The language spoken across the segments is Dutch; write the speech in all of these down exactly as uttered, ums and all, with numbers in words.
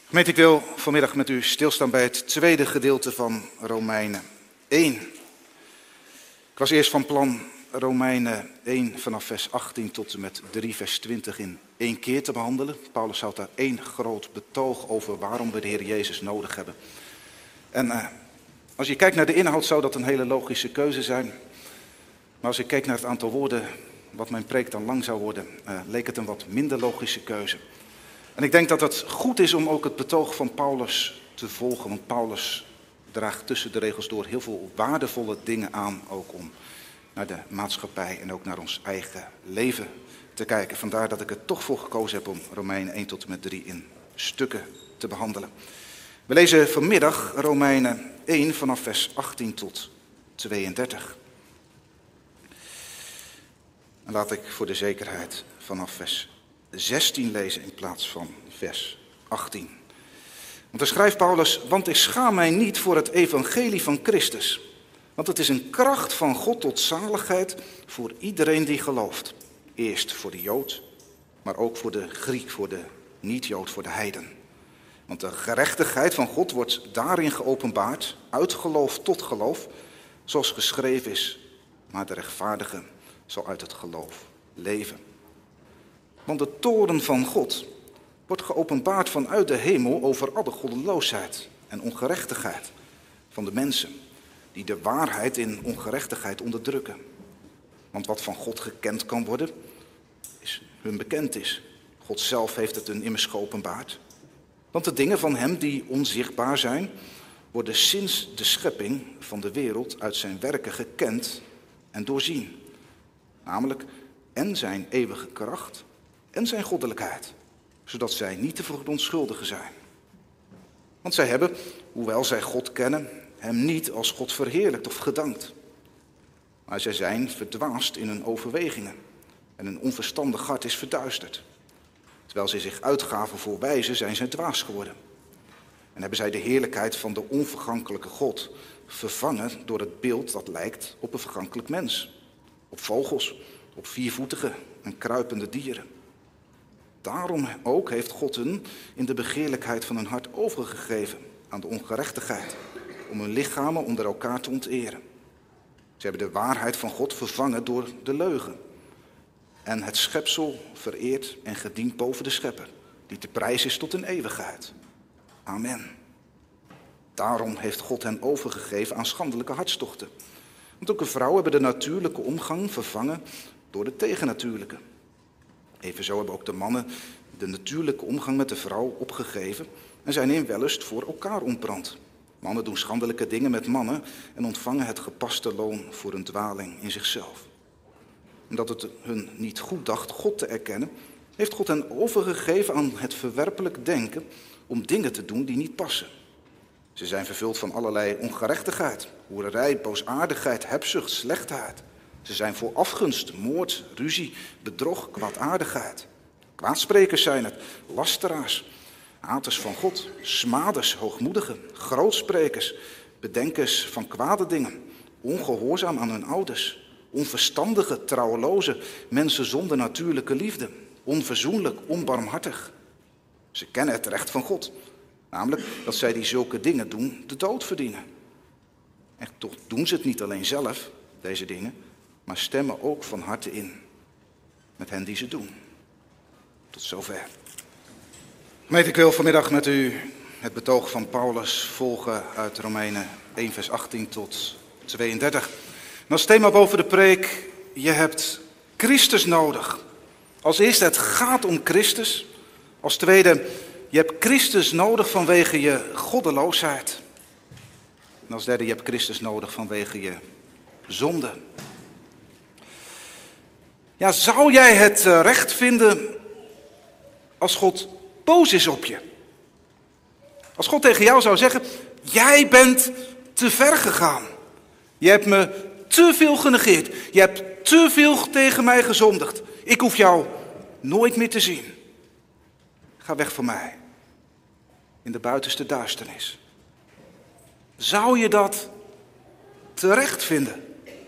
Gemeente, ik wil vanmiddag met u stilstaan bij het tweede gedeelte van Romeinen één. Ik was eerst van plan Romeinen één vanaf vers achttien tot en met drie vers twintig in één keer te behandelen. Paulus houdt daar één groot betoog over waarom we de Heer Jezus nodig hebben. En uh, als je kijkt naar de inhoud zou dat een hele logische keuze zijn. Maar als ik keek naar het aantal woorden wat mijn preek dan lang zou worden, uh, leek het een wat minder logische keuze. En ik denk dat het goed is om ook het betoog van Paulus te volgen. Want Paulus draagt tussen de regels door heel veel waardevolle dingen aan. Ook om naar de maatschappij en ook naar ons eigen leven te kijken. Vandaar dat ik er toch voor gekozen heb om Romeinen één tot en met drie in stukken te behandelen. We lezen vanmiddag Romeinen één vanaf vers achttien tot tweeëndertig. En laat ik voor de zekerheid vanaf vers zestien lezen in plaats van vers achttien. Want dan schrijft Paulus, want ik schaam mij niet voor het evangelie van Christus. Want het is een kracht van God tot zaligheid voor iedereen die gelooft. Eerst voor de Jood, maar ook voor de Griek, voor de niet-Jood, voor de heiden. Want de gerechtigheid van God wordt daarin geopenbaard, uit geloof tot geloof, zoals geschreven is. Maar de rechtvaardige zal uit het geloof leven. Want de toorn van God wordt geopenbaard vanuit de hemel over alle goddeloosheid en ongerechtigheid van de mensen die de waarheid in ongerechtigheid onderdrukken. Want wat van God gekend kan worden, is hun bekend is. God zelf heeft het hun immers geopenbaard. Want de dingen van hem die onzichtbaar zijn, worden sinds de schepping van de wereld uit zijn werken gekend en doorzien. Namelijk en zijn eeuwige kracht en zijn goddelijkheid, zodat zij niet te verontschuldigen zijn. Want zij hebben, hoewel zij God kennen, hem niet als God verheerlijkt of gedankt. Maar zij zijn verdwaasd in hun overwegingen en hun onverstandig hart is verduisterd. Terwijl zij zich uitgaven voor wijzen, zijn zij dwaas geworden. En hebben zij de heerlijkheid van de onvergankelijke God vervangen door het beeld dat lijkt op een vergankelijk mens. Op vogels, op viervoetige en kruipende dieren. Daarom ook heeft God hun in de begeerlijkheid van hun hart overgegeven aan de ongerechtigheid, om hun lichamen onder elkaar te onteren. Ze hebben de waarheid van God vervangen door de leugen. En het schepsel vereerd en gedient boven de schepper, die te prijs is tot in eeuwigheid. Amen. Daarom heeft God hen overgegeven aan schandelijke hartstochten. Want ook de vrouwen hebben de natuurlijke omgang vervangen door de tegennatuurlijke. Evenzo hebben ook de mannen de natuurlijke omgang met de vrouw opgegeven en zijn in wellust voor elkaar ontbrand. Mannen doen schandelijke dingen met mannen en ontvangen het gepaste loon voor hun dwaling in zichzelf. Omdat het hun niet goed dacht God te erkennen, heeft God hen overgegeven aan het verwerpelijk denken om dingen te doen die niet passen. Ze zijn vervuld van allerlei ongerechtigheid, hoererij, boosaardigheid, hebzucht, slechtheid. Ze zijn vol afgunst, moord, ruzie, bedrog, kwaadaardigheid. Kwaadsprekers zijn het, lasteraars, haters van God, smaders, hoogmoedigen, grootsprekers, bedenkers van kwade dingen, ongehoorzaam aan hun ouders, onverstandige, trouweloze, mensen zonder natuurlijke liefde, onverzoenlijk, onbarmhartig. Ze kennen het recht van God, namelijk dat zij die zulke dingen doen de dood verdienen. En toch doen ze het niet alleen zelf, deze dingen, maar stemmen ook van harte in met hen die ze doen. Tot zover. Gemeente, ik wil vanmiddag met u het betoog van Paulus volgen uit Romeinen één vers achttien tot tweeëndertig. En als thema boven de preek, je hebt Christus nodig. Als eerste, het gaat om Christus. Als tweede, je hebt Christus nodig vanwege je goddeloosheid. En als derde, je hebt Christus nodig vanwege je zonde. Ja, zou jij het recht vinden als God boos is op je? Als God tegen jou zou zeggen, jij bent te ver gegaan. Je hebt me te veel genegeerd. Je hebt te veel tegen mij gezondigd. Ik hoef jou nooit meer te zien. Ga weg van mij. In de buitenste duisternis. Zou je dat terecht vinden?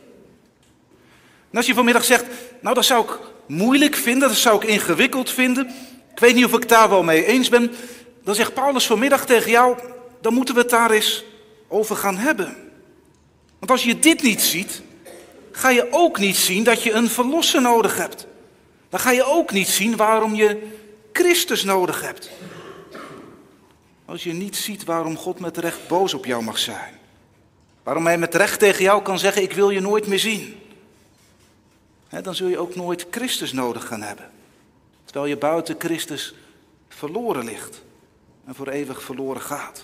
En als je vanmiddag zegt, nou dat zou ik moeilijk vinden, dat zou ik ingewikkeld vinden. Ik weet niet of ik daar wel mee eens ben. dan zegt Paulus vanmiddag tegen jou, dan moeten we het daar eens over gaan hebben. Want als je dit niet ziet, ga je ook niet zien dat je een verlosser nodig hebt. Dan ga je ook niet zien waarom je Christus nodig hebt. Als je niet ziet waarom God met recht boos op jou mag zijn. Waarom hij met recht tegen jou kan zeggen, ik wil je nooit meer zien. He, dan zul je ook nooit Christus nodig gaan hebben. Terwijl je buiten Christus verloren ligt. En voor eeuwig verloren gaat.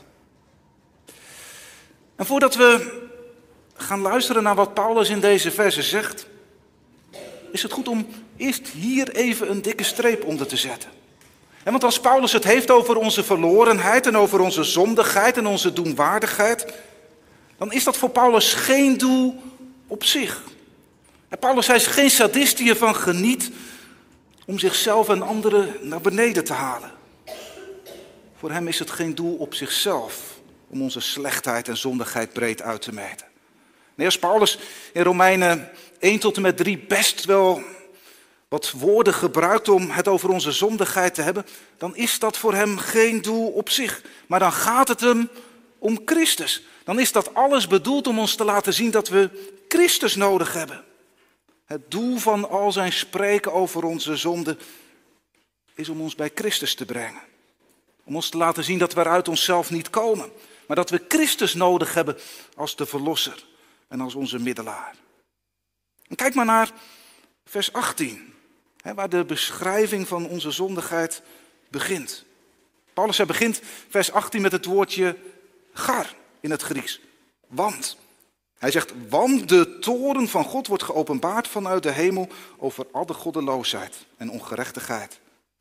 En voordat we gaan luisteren naar wat Paulus in deze versen zegt, is het goed om eerst hier even een dikke streep onder te zetten. En want als Paulus het heeft over onze verlorenheid en over onze zondigheid en onze doenwaardigheid, dan is dat voor Paulus geen doel op zich. En Paulus hij is geen sadist die ervan geniet om zichzelf en anderen naar beneden te halen. Voor hem is het geen doel op zichzelf om onze slechtheid en zondigheid breed uit te meten. Nee, als Paulus in Romeinen één tot en met drie best wel wat woorden gebruikt om het over onze zondigheid te hebben, dan is dat voor hem geen doel op zich. Maar dan gaat het hem om Christus. Dan is dat alles bedoeld om ons te laten zien dat we Christus nodig hebben. Het doel van al zijn spreken over onze zonde is om ons bij Christus te brengen. Om ons te laten zien dat we er uit onszelf niet komen, maar dat we Christus nodig hebben als de verlosser en als onze middelaar. En kijk maar naar vers achttien, hè, waar de beschrijving van onze zondigheid begint. Paulus hij begint vers achttien met het woordje gar in het Grieks, want. Hij zegt, want de toorn van God wordt geopenbaard vanuit de hemel over al de goddeloosheid en ongerechtigheid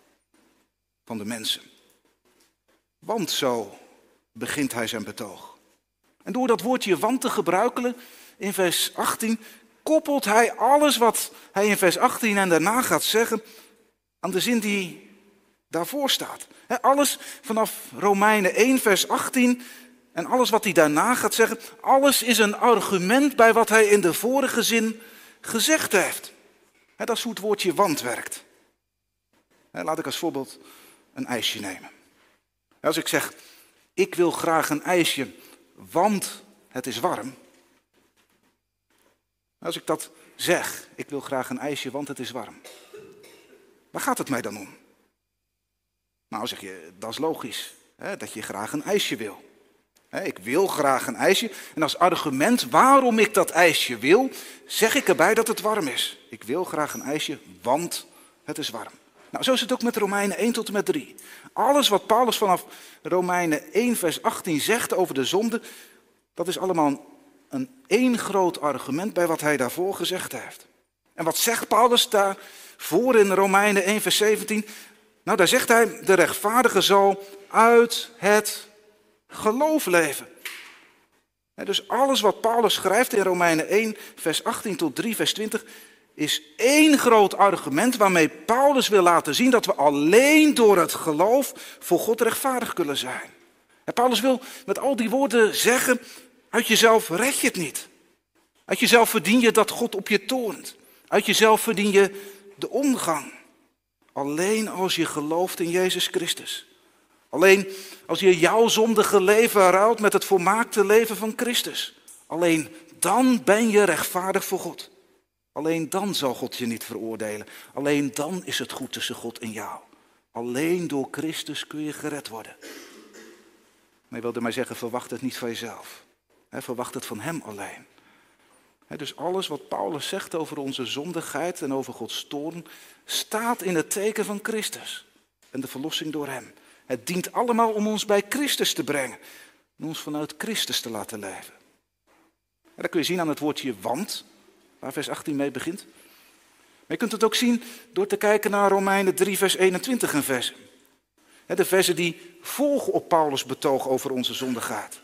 van de mensen. Want zo begint hij zijn betoog. En door dat woordje want te gebruiken in vers achttien, koppelt hij alles wat hij in vers achttien en daarna gaat zeggen aan de zin die daarvoor staat. He, alles vanaf Romeinen één vers achttien en alles wat hij daarna gaat zeggen, alles is een argument bij wat hij in de vorige zin gezegd heeft. He, dat is hoe het woordje want werkt. He, laat ik als voorbeeld een ijsje nemen. Als ik zeg, ik wil graag een ijsje, want het is warm. Als ik dat zeg, ik wil graag een ijsje, want het is warm. Waar gaat het mij dan om? Nou, zeg je, dat is logisch, hè, dat je graag een ijsje wil. Hè, ik wil graag een ijsje en als argument waarom ik dat ijsje wil, zeg ik erbij dat het warm is. Ik wil graag een ijsje, want het is warm. Nou, zo is het ook met Romeinen één tot en met drie. Alles wat Paulus vanaf Romeinen één vers achttien zegt over de zonde, dat is allemaal een één groot argument bij wat hij daarvoor gezegd heeft. En wat zegt Paulus daarvoor in Romeinen één vers zeventien? Nou, daar zegt hij, de rechtvaardige zal uit het geloof leven. Dus alles wat Paulus schrijft in Romeinen één vers achttien tot drie vers twintig is één groot argument waarmee Paulus wil laten zien dat we alleen door het geloof voor God rechtvaardig kunnen zijn. En Paulus wil met al die woorden zeggen, uit jezelf red je het niet. Uit jezelf verdien je dat God op je toornt. Uit jezelf verdien je de omgang. Alleen als je gelooft in Jezus Christus. Alleen als je jouw zondige leven ruilt met het volmaakte leven van Christus. Alleen dan ben je rechtvaardig voor God. Alleen dan zal God je niet veroordelen. Alleen dan is het goed tussen God en jou. Alleen door Christus kun je gered worden. Maar je wilde mij zeggen, verwacht het niet van jezelf. He, verwacht het van hem alleen. He, dus alles wat Paulus zegt over onze zondigheid en over Gods toorn, staat in het teken van Christus. En de verlossing door hem. Het dient allemaal om ons bij Christus te brengen. En ons vanuit Christus te laten leven. En dat kun je zien aan het woordje want, waar vers achttien mee begint. Maar je kunt het ook zien door te kijken naar Romeinen drie vers eenentwintig en versen. De versen die volgen op Paulus' betoog over onze zonde gaat.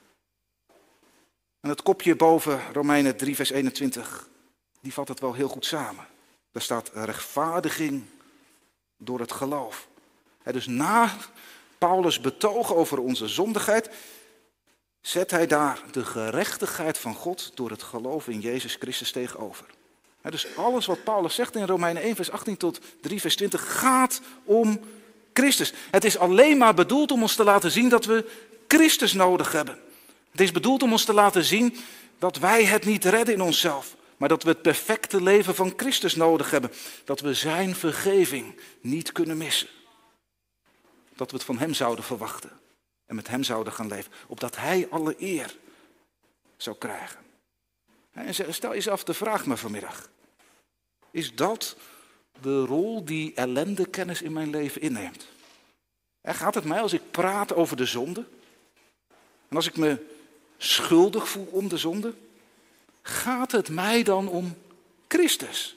En het kopje boven Romeinen drie vers eenentwintig, die vat het wel heel goed samen. Daar staat rechtvaardiging door het geloof. Dus na Paulus' betoog over onze zondigheid, zet hij daar de gerechtigheid van God door het geloof in Jezus Christus tegenover. Dus alles wat Paulus zegt in Romeinen één vers achttien tot drie vers twintig gaat om Christus. Het is alleen maar bedoeld om ons te laten zien dat we Christus nodig hebben. Het is bedoeld om ons te laten zien dat wij het niet redden in onszelf, maar dat we het perfecte leven van Christus nodig hebben. Dat we zijn vergeving niet kunnen missen. Dat we het van hem zouden verwachten en met hem zouden gaan leven, opdat hij alle eer zou krijgen. En stel jezelf de vraag maar vanmiddag. Is dat de rol die ellendekennis in mijn leven inneemt? En gaat het mij als ik praat over de zonde? En als ik me schuldig voel om de zonde? Gaat het mij dan om Christus?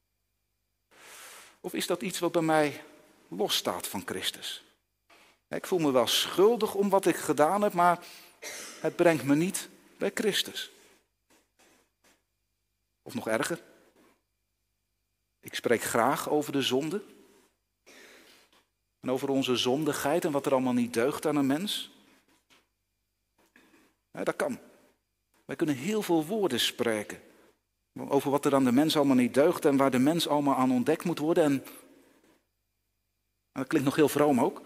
Of is dat iets wat bij mij losstaat van Christus? Ik voel me wel schuldig om wat ik gedaan heb, maar het brengt me niet bij Christus. Of nog erger. Ik spreek graag over de zonde. En over onze zondigheid en wat er allemaal niet deugt aan een mens. Ja, dat kan. Wij kunnen heel veel woorden spreken. Over wat er aan de mens allemaal niet deugt en waar de mens allemaal aan ontdekt moet worden. En, en dat klinkt nog heel vroom ook.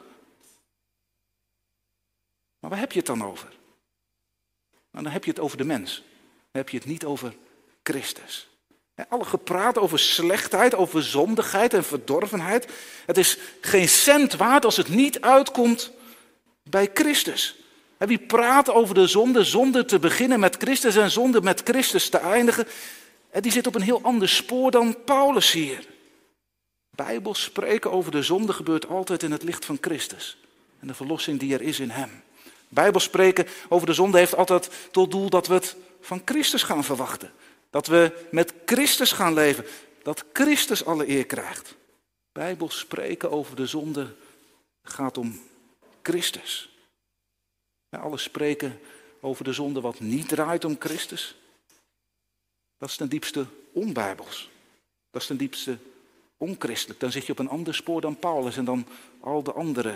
Maar waar heb je het dan over? Nou, dan heb je het over de mens. Dan heb je het niet over Christus. Alle gepraat over slechtheid, over zondigheid en verdorvenheid. Het is geen cent waard als het niet uitkomt bij Christus. Wie praat over de zonde, zonde te beginnen met Christus en zonde met Christus te eindigen, die zit op een heel ander spoor dan Paulus hier. Bijbels spreken over de zonde gebeurt altijd in het licht van Christus en de verlossing die er is in hem. Bijbels spreken over de zonde heeft altijd tot doel dat we het van Christus gaan verwachten. Dat we met Christus gaan leven. Dat Christus alle eer krijgt. Bijbels spreken over de zonde gaat om Christus. Ja, alles spreken over de zonde wat niet draait om Christus. Dat is ten diepste onbijbels. Dat is ten diepste onchristelijk. Dan zit je op een ander spoor dan Paulus en dan al de andere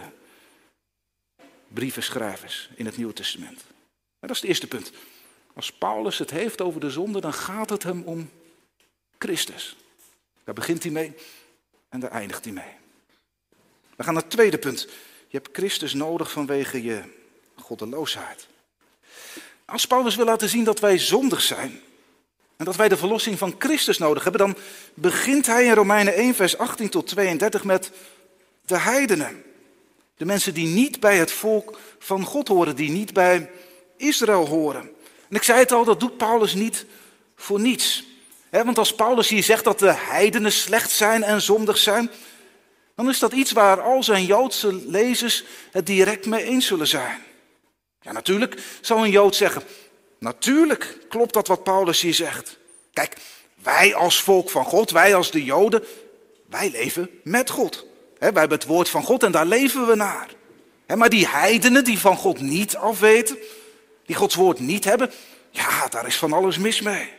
brievenschrijvers in het Nieuwe Testament. Maar dat is het eerste punt. Als Paulus het heeft over de zonde, dan gaat het hem om Christus. Daar begint hij mee en daar eindigt hij mee. We gaan naar het tweede punt. Je hebt Christus nodig vanwege je goddeloosheid. Als Paulus wil laten zien dat wij zondig zijn en dat wij de verlossing van Christus nodig hebben, dan begint hij in Romeinen één vers achttien tot tweeëndertig met de heidenen. De mensen die niet bij het volk van God horen, die niet bij Israël horen. En ik zei het al, dat doet Paulus niet voor niets. He, want als Paulus hier zegt dat de heidenen slecht zijn en zondig zijn, dan is dat iets waar al zijn Joodse lezers het direct mee eens zullen zijn. Ja, natuurlijk zal een Jood zeggen, natuurlijk klopt dat wat Paulus hier zegt. Kijk, wij als volk van God, wij als de Joden, wij leven met God. He, wij hebben het woord van God en daar leven we naar. He, maar die heidenen die van God niet afweten, die Gods woord niet hebben, ja, daar is van alles mis mee.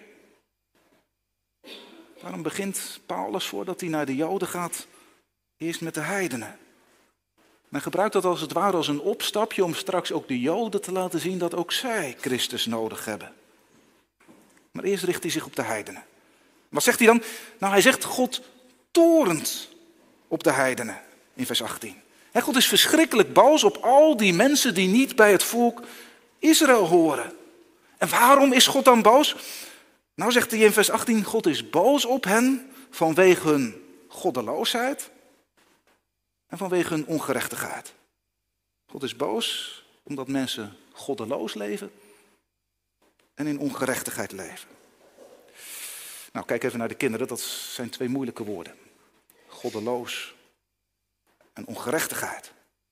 Daarom begint Paulus voordat hij naar de Joden gaat, eerst met de heidenen. Men gebruikt dat als het ware als een opstapje om straks ook de Joden te laten zien dat ook zij Christus nodig hebben. Maar eerst richt hij zich op de heidenen. Wat zegt hij dan? Nou, hij zegt God torent op de heidenen in vers achttien. En God is verschrikkelijk boos op al die mensen die niet bij het volk Israël horen. En waarom is God dan boos? Nou zegt hij in vers achttien, God is boos op hen vanwege hun goddeloosheid en vanwege hun ongerechtigheid. God is boos omdat mensen goddeloos leven en in ongerechtigheid leven. Nou, kijk even naar de kinderen, dat zijn twee moeilijke woorden. Goddeloos en ongerechtigheid.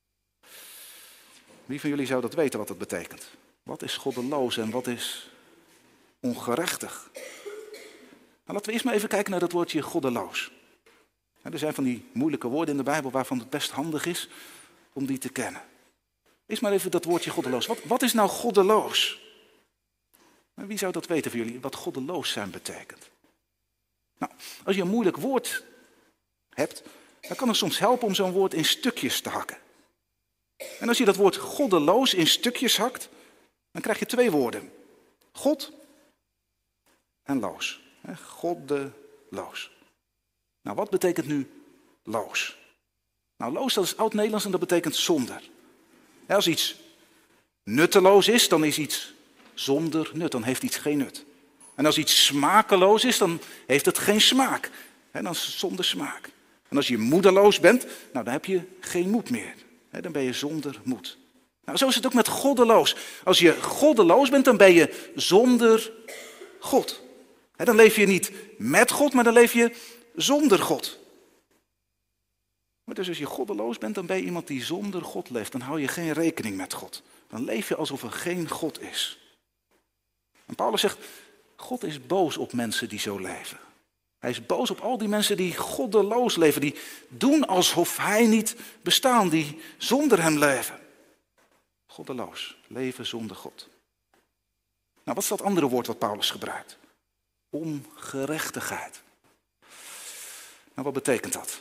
Wie van jullie zou dat weten wat dat betekent? Wat is goddeloos en wat is ongerechtig? Nou, laten we eerst maar even kijken naar dat woordje goddeloos. Er zijn van die moeilijke woorden in de Bijbel waarvan het best handig is om die te kennen. Eerst maar even dat woordje goddeloos. Wat, wat is nou goddeloos? Wie zou dat weten van jullie, wat goddeloos zijn betekent? Nou, als je een moeilijk woord hebt, dan kan het soms helpen om zo'n woord in stukjes te hakken. En als je dat woord goddeloos in stukjes hakt, dan krijg je twee woorden. God en loos. Goddeloos. Nou, wat betekent nu loos? Nou, loos, dat is oud-Nederlands en dat betekent zonder. Ja, als iets nutteloos is, dan is iets zonder nut. Dan heeft iets geen nut. En als iets smakeloos is, dan heeft het geen smaak. En dan is het zonder smaak. En als je moedeloos bent, nou, dan heb je geen moed meer. Dan ben je zonder moed. Nou, zo is het ook met goddeloos. Als je goddeloos bent, dan ben je zonder God. Dan leef je niet met God, maar dan leef je zonder God. Maar dus als je goddeloos bent, dan ben je iemand die zonder God leeft. Dan hou je geen rekening met God. Dan leef je alsof er geen God is. En Paulus zegt, God is boos op mensen die zo leven. Hij is boos op al die mensen die goddeloos leven. Die doen alsof hij niet bestaan. Die zonder hem leven. Goddeloos. Leven zonder God. Nou, wat is dat andere woord wat Paulus gebruikt? Ongerechtigheid. Nou, wat betekent dat?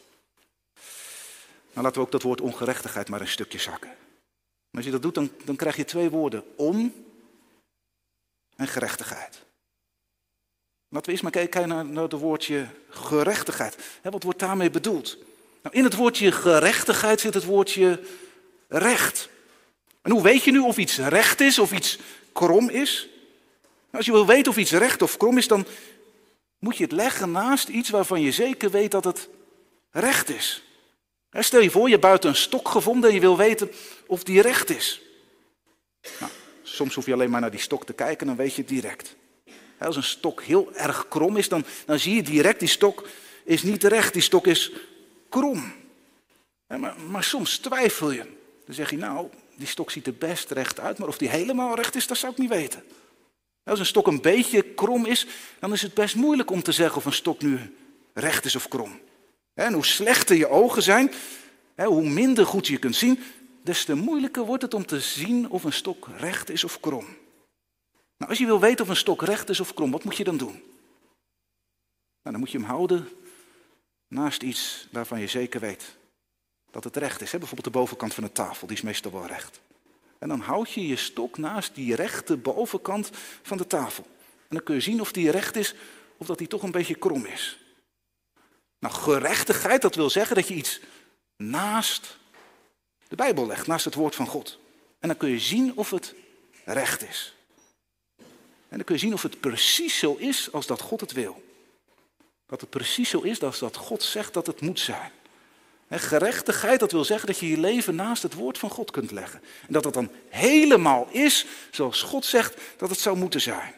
Nou, laten we ook dat woord ongerechtigheid maar een stukje zakken. Maar als je dat doet, dan, dan krijg je twee woorden. On en gerechtigheid. Laten we eerst maar kijken naar, naar het woordje gerechtigheid. He, wat wordt daarmee bedoeld? Nou, in het woordje gerechtigheid zit het woordje recht. En hoe weet je nu of iets recht is of iets krom is? Nou, als je wil weten of iets recht of krom is, dan moet je het leggen naast iets waarvan je zeker weet dat het recht is. He, stel je voor, je hebt buiten een stok gevonden en je wil weten of die recht is. Nou, soms hoef je alleen maar naar die stok te kijken en dan weet je het direct. Als een stok heel erg krom is, dan, dan zie je direct, die stok is niet recht, die stok is krom. Maar, maar soms twijfel je. Dan zeg je, nou, die stok ziet er best recht uit, maar of die helemaal recht is, dat zou ik niet weten. Als een stok een beetje krom is, dan is het best moeilijk om te zeggen of een stok nu recht is of krom. En hoe slechter je ogen zijn, hoe minder goed je kunt zien, des te moeilijker wordt het om te zien of een stok recht is of krom. Nou, als je wil weten of een stok recht is of krom, wat moet je dan doen? Nou, dan moet je hem houden naast iets waarvan je zeker weet dat het recht is. Hè? Bijvoorbeeld de bovenkant van de tafel, die is meestal wel recht. En dan houd je je stok naast die rechte bovenkant van de tafel. En dan kun je zien of die recht is of dat die toch een beetje krom is. Nou, gerechtigheid, dat wil zeggen dat je iets naast de Bijbel legt, naast het woord van God. En dan kun je zien of het recht is. En dan kun je zien of het precies zo is als dat God het wil. Dat het precies zo is als dat God zegt dat het moet zijn. En gerechtigheid, dat wil zeggen dat je je leven naast het woord van God kunt leggen. En dat het dan helemaal is zoals God zegt dat het zou moeten zijn.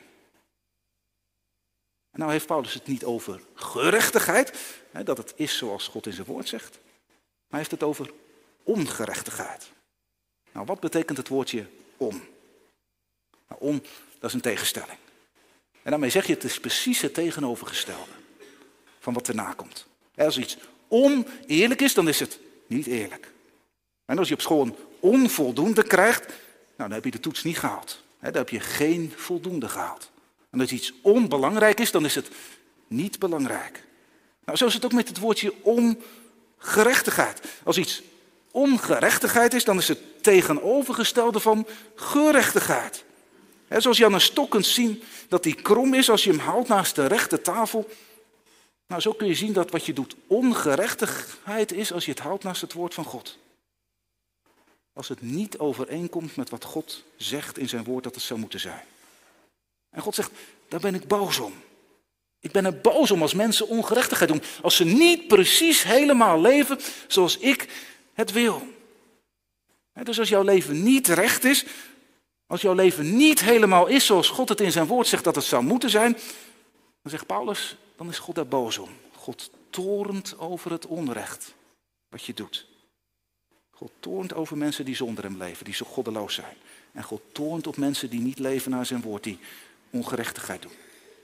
En nou heeft Paulus het niet over gerechtigheid, dat het is zoals God in zijn woord zegt. Maar hij heeft het over ongerechtigheid. Nou, wat betekent het woordje on? Nou, on, dat is een tegenstelling. En daarmee zeg je, het is precies het tegenovergestelde van wat erna komt. Als iets oneerlijk is, dan is het niet eerlijk. En als je op school een onvoldoende krijgt, nou, dan heb je de toets niet gehaald. Dan heb je geen voldoende gehaald. En als iets onbelangrijk is, dan is het niet belangrijk. Nou, zo is het ook met het woordje ongerechtigheid. Als iets ongerechtigheid is, dan is het tegenovergestelde van gerechtigheid. He, zoals je aan een stok kunt zien dat die krom is als je hem houdt naast de rechte tafel. Nou, zo kun je zien dat wat je doet ongerechtigheid is als je het houdt naast het woord van God. Als het niet overeenkomt met wat God zegt in zijn woord dat het zou moeten zijn. En God zegt, daar ben ik boos om. Ik ben er boos om als mensen ongerechtigheid doen. Als ze niet precies helemaal leven zoals ik het wil. Dus als jouw leven niet recht is, als jouw leven niet helemaal is zoals God het in zijn woord zegt dat het zou moeten zijn, dan zegt Paulus, dan is God daar boos om. God toornt over het onrecht wat je doet. God toornt over mensen die zonder hem leven, die zo goddeloos zijn. En God toornt op mensen die niet leven naar zijn woord, die ongerechtigheid doen.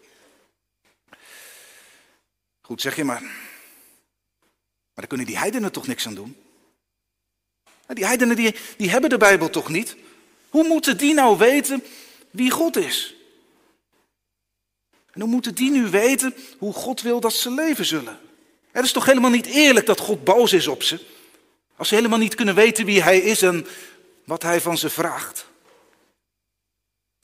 Goed, zeg je maar. Maar daar kunnen die heidenen toch niks aan doen? Die heidenen die, die hebben de Bijbel toch niet? Hoe moeten die nou weten wie God is? En hoe moeten die nu weten hoe God wil dat ze leven zullen? Het is toch helemaal niet eerlijk dat God boos is op ze? Als ze helemaal niet kunnen weten wie hij is en wat hij van ze vraagt.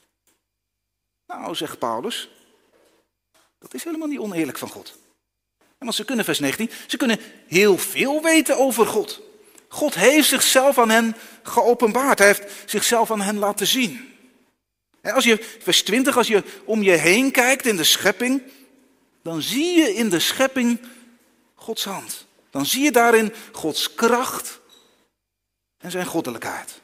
Nou, zegt Paulus, dat is helemaal niet oneerlijk van God. Want ze kunnen, vers negentien, ze kunnen heel veel weten over God. God heeft zichzelf aan hen geopenbaard. Hij heeft zichzelf aan hen laten zien. En als je, vers twintig, als je om je heen kijkt in de schepping, dan zie je in de schepping Gods hand. Dan zie je daarin Gods kracht en zijn goddelijkheid.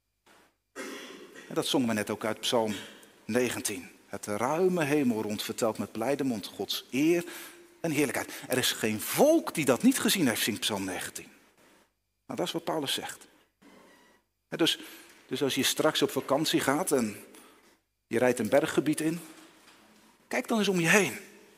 En dat zongen we net ook uit Psalm negentien. Het ruime hemelrond vertelt met blijde mond Gods eer en heerlijkheid. Er is geen volk die dat niet gezien heeft, zingt Psalm negentien. Maar dat is wat Paulus zegt. Dus, dus als je straks op vakantie gaat en je rijdt een berggebied in, kijk dan eens om je heen.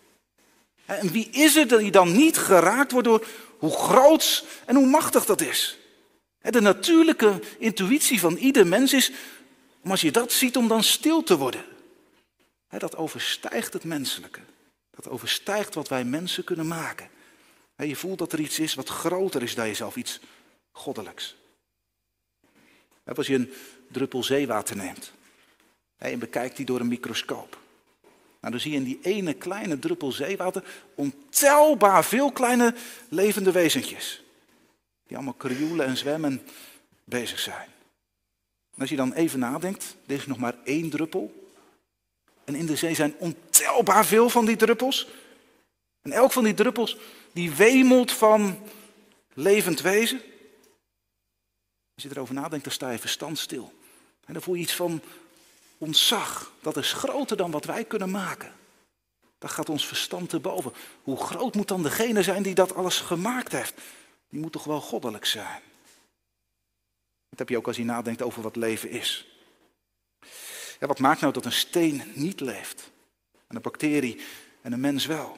En wie is er die dan niet geraakt wordt door hoe groot en hoe machtig dat is? De natuurlijke intuïtie van ieder mens is, om als je dat ziet, om dan stil te worden. Dat overstijgt het menselijke. Dat overstijgt wat wij mensen kunnen maken. Je voelt dat er iets is wat groter is dan jezelf, iets goddelijks. Als je een druppel zeewater neemt en bekijkt die door een microscoop. Nou, dan zie je in die ene kleine druppel zeewater ontelbaar veel kleine levende wezentjes. Die allemaal krioelen en zwemmen bezig zijn. En als je dan even nadenkt, er is nog maar één druppel. En in de zee zijn ontelbaar veel van die druppels. En elk van die druppels die wemelt van levend wezen. Als je erover nadenkt, dan sta je verstand stil. En dan voel je iets van ontzag. Dat is groter dan wat wij kunnen maken. Dat gaat ons verstand te boven. Hoe groot moet dan degene zijn die dat alles gemaakt heeft? Die moet toch wel goddelijk zijn. Dat heb je ook als je nadenkt over wat leven is. Ja, wat maakt nou dat een steen niet leeft? En een bacterie en een mens wel?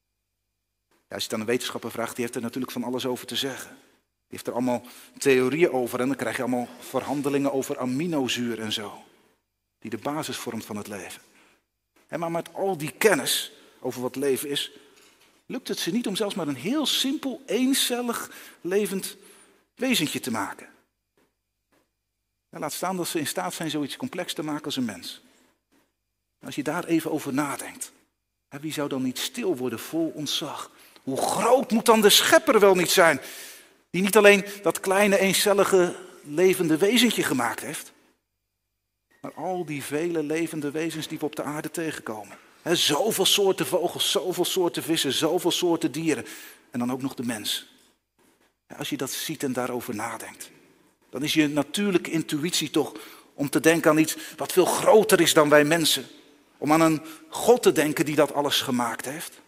Ja, als je het aan een wetenschapper vraagt, die heeft er natuurlijk van alles over te zeggen. Die heeft er allemaal theorieën over en dan krijg je allemaal verhandelingen over aminozuur en zo. Die de basis vormt van het leven. En maar met al die kennis over wat leven is, lukt het ze niet om zelfs maar een heel simpel, eencellig, levend wezentje te maken. En laat staan dat ze in staat zijn zoiets complex te maken als een mens. Als je daar even over nadenkt, wie zou dan niet stil worden vol ontzag? Hoe groot moet dan de schepper wel niet zijn, die niet alleen dat kleine, eencellige, levende wezentje gemaakt heeft, maar al die vele levende wezens die we op de aarde tegenkomen. He, zoveel soorten vogels, zoveel soorten vissen, zoveel soorten dieren. En dan ook nog de mens. Ja, als je dat ziet en daarover nadenkt, dan is je natuurlijke intuïtie toch om te denken aan iets wat veel groter is dan wij mensen. Om aan een God te denken die dat alles gemaakt heeft.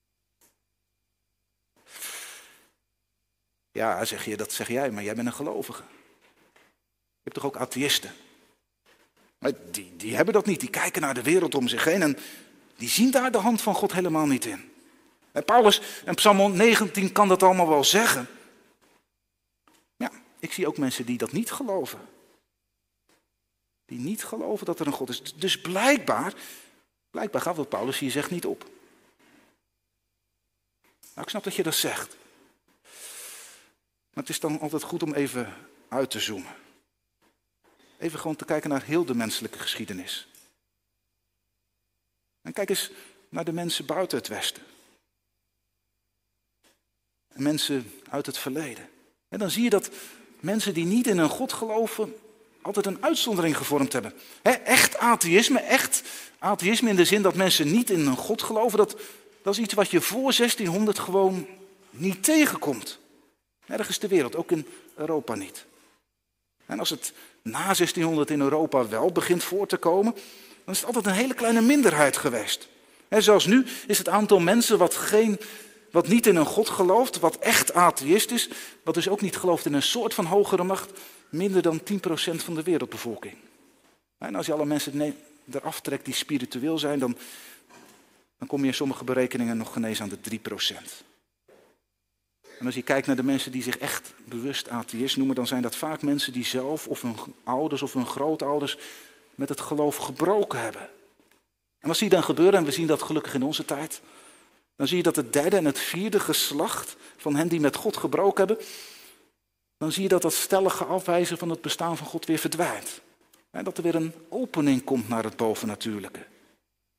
Ja, zeg je, dat zeg jij, maar jij bent een gelovige. Je hebt toch ook atheïsten? Maar die, die hebben dat niet, die kijken naar de wereld om zich heen en die zien daar de hand van God helemaal niet in. En Paulus in Psalm negentien kan dat allemaal wel zeggen. Ja, ik zie ook mensen die dat niet geloven. Die niet geloven dat er een God is. Dus blijkbaar, blijkbaar gaat wat Paulus hier zegt niet op. Nou, ik snap dat je dat zegt. Maar het is dan altijd goed om even uit te zoomen. Even gewoon te kijken naar heel de menselijke geschiedenis. En kijk eens naar de mensen buiten het Westen. En mensen uit het verleden. En dan zie je dat mensen die niet in een God geloven altijd een uitzondering gevormd hebben. He, echt atheïsme, echt atheïsme in de zin dat mensen niet in een God geloven, dat, dat is iets wat je voor zestienhonderd gewoon niet tegenkomt. Nergens ter wereld, ook in Europa niet. En als het na zestienhonderd in Europa wel begint voor te komen, dan is het altijd een hele kleine minderheid geweest. En zoals nu is het aantal mensen wat, geen, wat niet in een God gelooft, wat echt atheïst is, wat dus ook niet gelooft in een soort van hogere macht, minder dan tien procent van de wereldbevolking. En als je alle mensen eraf trekt die spiritueel zijn, dan, dan kom je in sommige berekeningen nog genees aan de drie procent. En als je kijkt naar de mensen die zich echt bewust atheïst noemen, dan zijn dat vaak mensen die zelf of hun ouders of hun grootouders met het geloof gebroken hebben. En wat zie je dan gebeuren? En we zien dat gelukkig in onze tijd. Dan zie je dat het derde en het vierde geslacht van hen die met God gebroken hebben, dan zie je dat dat stellige afwijzen van het bestaan van God weer verdwijnt. En dat er weer een opening komt naar het bovennatuurlijke.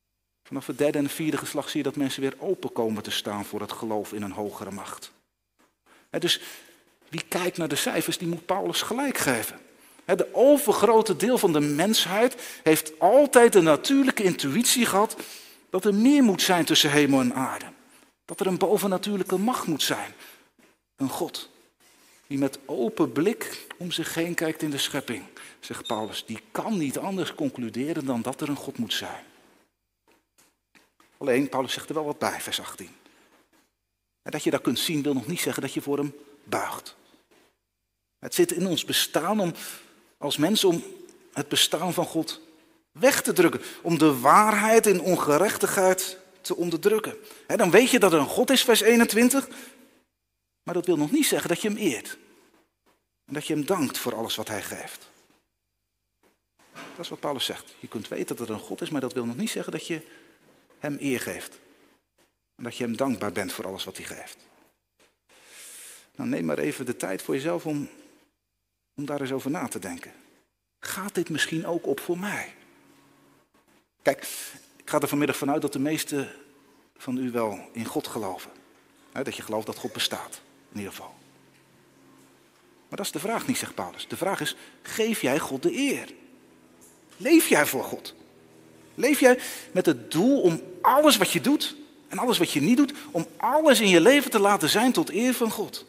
Vanaf het derde en het vierde geslacht zie je dat mensen weer open komen te staan voor het geloof in een hogere macht. He, dus wie kijkt naar de cijfers, die moet Paulus gelijk geven. He, de overgrote deel van de mensheid heeft altijd de natuurlijke intuïtie gehad dat er meer moet zijn tussen hemel en aarde. Dat er een bovennatuurlijke macht moet zijn. Een God die met open blik om zich heen kijkt in de schepping, zegt Paulus. Die kan niet anders concluderen dan dat er een God moet zijn. Alleen, Paulus zegt er wel wat bij, vers achttien. En dat je dat kunt zien wil nog niet zeggen dat je voor hem buigt. Het zit in ons bestaan om, als mensen om het bestaan van God weg te drukken. Om de waarheid in ongerechtigheid te onderdrukken. He, dan weet je dat er een God is, vers eenentwintig. Maar dat wil nog niet zeggen dat je hem eert. En dat je hem dankt voor alles wat hij geeft. Dat is wat Paulus zegt. Je kunt weten dat er een God is, maar dat wil nog niet zeggen dat je hem eer geeft. En dat je hem dankbaar bent voor alles wat hij geeft. Nou, neem maar even de tijd voor jezelf om, om daar eens over na te denken. Gaat dit misschien ook op voor mij? Kijk, ik ga er vanmiddag vanuit dat de meesten van u wel in God geloven. Dat je gelooft dat God bestaat, in ieder geval. Maar dat is de vraag niet, zegt Paulus. De vraag is, geef jij God de eer? Leef jij voor God? Leef jij met het doel om alles wat je doet en alles wat je niet doet, om alles in je leven te laten zijn tot eer van God?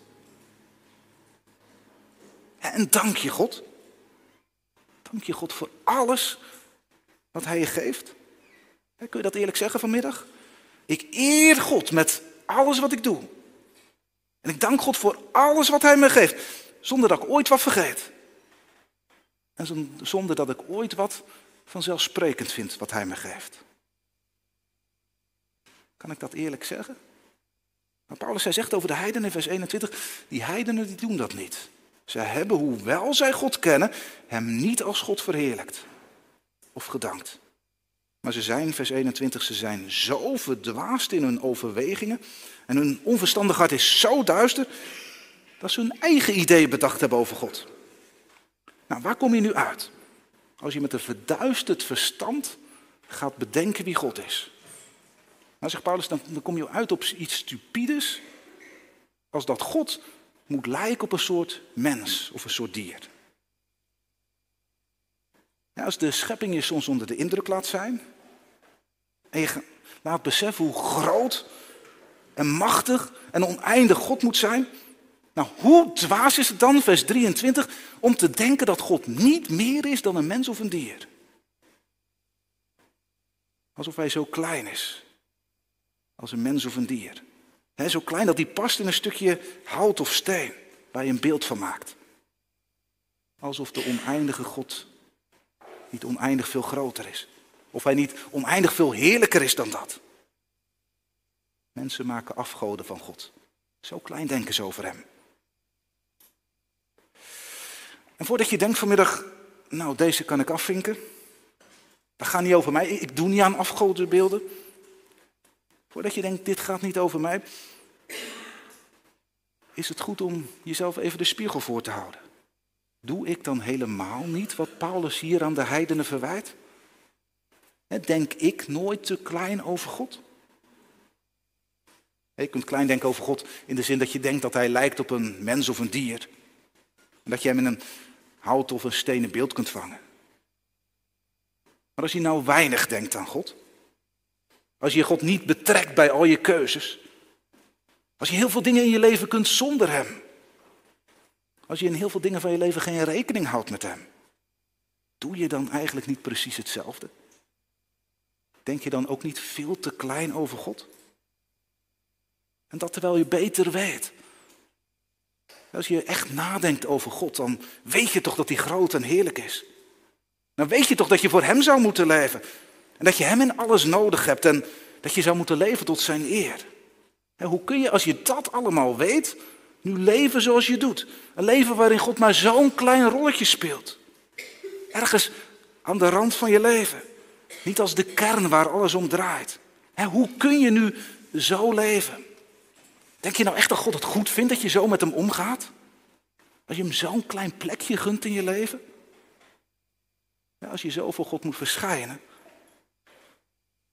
En dank je God. Dank je God voor alles wat hij je geeft. Kun je dat eerlijk zeggen vanmiddag? Ik eer God met alles wat ik doe. En ik dank God voor alles wat hij me geeft. Zonder dat ik ooit wat vergeet. En zonder dat ik ooit wat vanzelfsprekend vind wat hij me geeft. Kan ik dat eerlijk zeggen? Maar Paulus hij zegt over de heidenen in vers eenentwintig. Die heidenen die doen dat niet. Ze hebben, hoewel zij God kennen, hem niet als God verheerlijkt. Of gedankt. Maar ze zijn, vers eenentwintig, ze zijn zo verdwaasd in hun overwegingen. En hun onverstandig hart is zo duister, dat ze hun eigen ideeën bedacht hebben over God. Nou, waar kom je nu uit? Als je met een verduisterd verstand gaat bedenken wie God is. Nou, zegt Paulus, dan, dan kom je uit op iets stupides. Als dat God moet lijken op een soort mens of een soort dier. Ja, als de schepping je soms onder de indruk laat zijn. En je laat beseffen hoe groot en machtig en oneindig God moet zijn. Nou, hoe dwaas is het dan, vers drieëntwintig, om te denken dat God niet meer is dan een mens of een dier? Alsof hij zo klein is. Als een mens of een dier. He, zo klein dat hij past in een stukje hout of steen. Waar je een beeld van maakt. Alsof de oneindige God niet oneindig veel groter is. Of hij niet oneindig veel heerlijker is dan dat. Mensen maken afgoden van God. Zo klein denken ze over hem. En voordat je denkt vanmiddag, nou deze kan ik afvinken. Dat gaat niet over mij, ik doe niet aan afgodenbeelden. Voordat je denkt, dit gaat niet over mij. Is het goed om jezelf even de spiegel voor te houden. Doe ik dan helemaal niet wat Paulus hier aan de heidenen verwijt? Denk ik nooit te klein over God? Je kunt klein denken over God in de zin dat je denkt dat hij lijkt op een mens of een dier. En dat je hem in een hout of een stenen beeld kunt vangen. Maar als je nou weinig denkt aan God. Als je God niet betrekt bij al je keuzes. Als je heel veel dingen in je leven kunt zonder hem. Als je in heel veel dingen van je leven geen rekening houdt met hem. Doe je dan eigenlijk niet precies hetzelfde? Denk je dan ook niet veel te klein over God? En dat terwijl je beter weet. Als je echt nadenkt over God, dan weet je toch dat hij groot en heerlijk is. Dan weet je toch dat je voor hem zou moeten leven. En dat je hem in alles nodig hebt en dat je zou moeten leven tot zijn eer. En hoe kun je, als je dat allemaal weet, nu leven zoals je doet? Een leven waarin God maar zo'n klein rolletje speelt. Ergens aan de rand van je leven. Niet als de kern waar alles om draait. En hoe kun je nu zo leven? Denk je nou echt dat God het goed vindt dat je zo met hem omgaat? Als je hem zo'n klein plekje gunt in je leven? Ja, als je zo voor God moet verschijnen,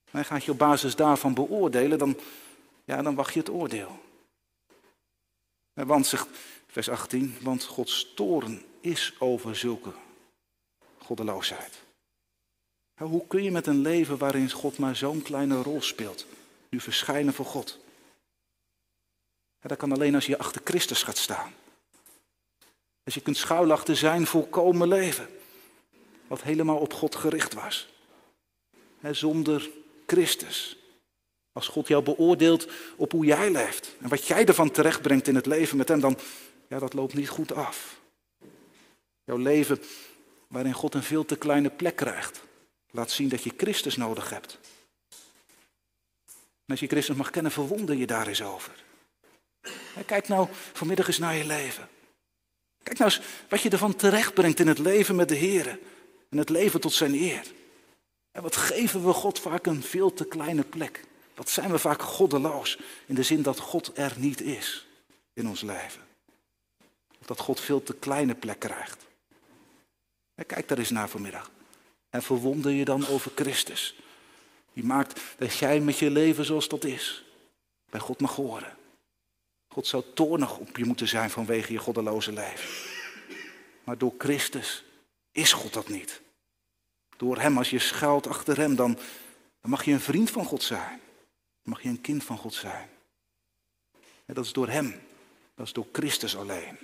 En gaat je op basis daarvan beoordelen, dan, ja, dan wacht je het oordeel. Want, zegt vers achttien, want Gods toorn is over zulke goddeloosheid. Hoe kun je met een leven waarin God maar zo'n kleine rol speelt, nu verschijnen voor God? Ja, dat kan alleen als je achter Christus gaat staan. Als je kunt schuilen achter zijn volkomen leven, wat helemaal op God gericht was. He, zonder Christus. Als God jou beoordeelt op hoe jij leeft en wat jij ervan terechtbrengt in het leven met hem, dan, ja, dat loopt niet goed af. Jouw leven waarin God een veel te kleine plek krijgt, laat zien dat je Christus nodig hebt. En als je Christus mag kennen, verwonder je daar eens over. He, kijk nou vanmiddag eens naar je leven. Kijk nou eens wat je ervan terechtbrengt in het leven met de Heer en het leven tot zijn eer. En wat geven we God vaak een veel te kleine plek. Wat zijn we vaak goddeloos in de zin dat God er niet is in ons leven. Of dat God veel te kleine plek krijgt. En kijk daar eens naar vanmiddag. En verwonder je dan over Christus. Die maakt dat jij met je leven zoals dat is bij God mag horen. God zou toornig op je moeten zijn vanwege je goddeloze leven. Maar door Christus is God dat niet. Door hem, als je schuilt achter hem, dan, dan mag je een vriend van God zijn. Dan mag je een kind van God zijn. En dat is door hem. Dat is door Christus alleen.